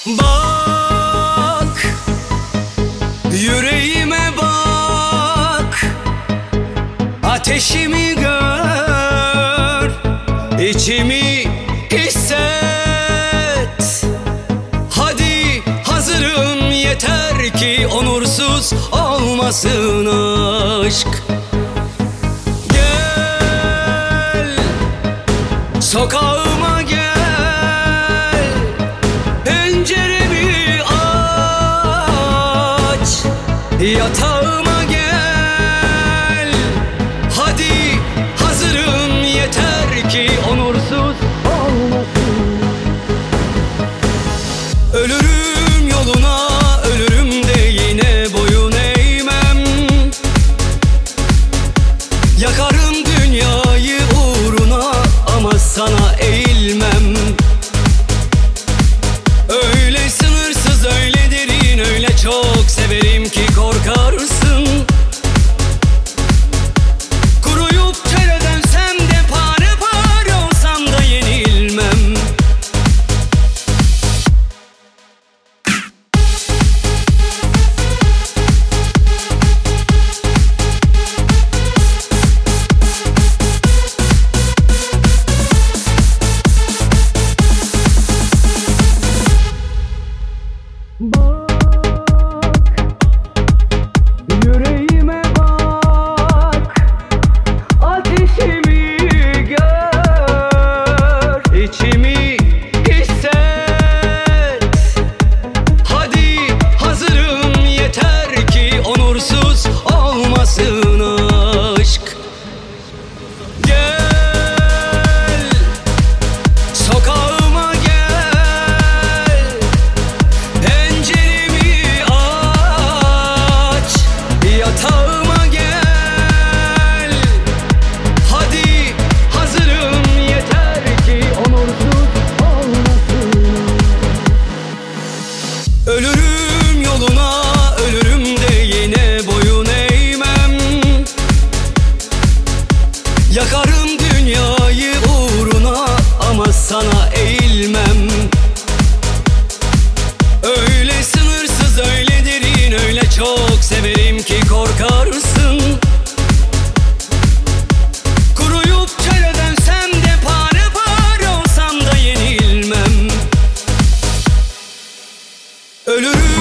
Bak, yüreğime bak, ateşimi gör, içimi hisset. Hadi hazırım, yeter ki onursuz olmasın aşk. Gel, sokağıma gel, penceremi aç, yatağıma gel. Hadi hazırım, yeter ki onursuz olmasın. Ölürüm yoluna, ölürüm de yine boyun eğmem. Yakarım dünyayı uğruna ama sana eğilmem. Öyle sınırsız, öyle derin, öyle çok severim ki korkarsın. Kuruyup çöle dönsem de pare pare olsam da yenilmem. Bak, yüreğime bak, ateşimi gör, içimi hisset. Hadi hazırım, yeter ki onursuz olmasın aşk. Gel, sokağıma gel, penceremi aç, yatağıma gel. Hadi hazırım, yeter ki onursuz olmasın. Ölürüm yoluna, ölürüm de yine boyun eğmem. Yakarım dünyayı uğruna ama sana eğilmem. Öyle sınırsız, öyle derin, öyle çok severim ki korkarsın. Kuruyup çöle dönsem de pare pare olsam da yenilmem. Ölürüm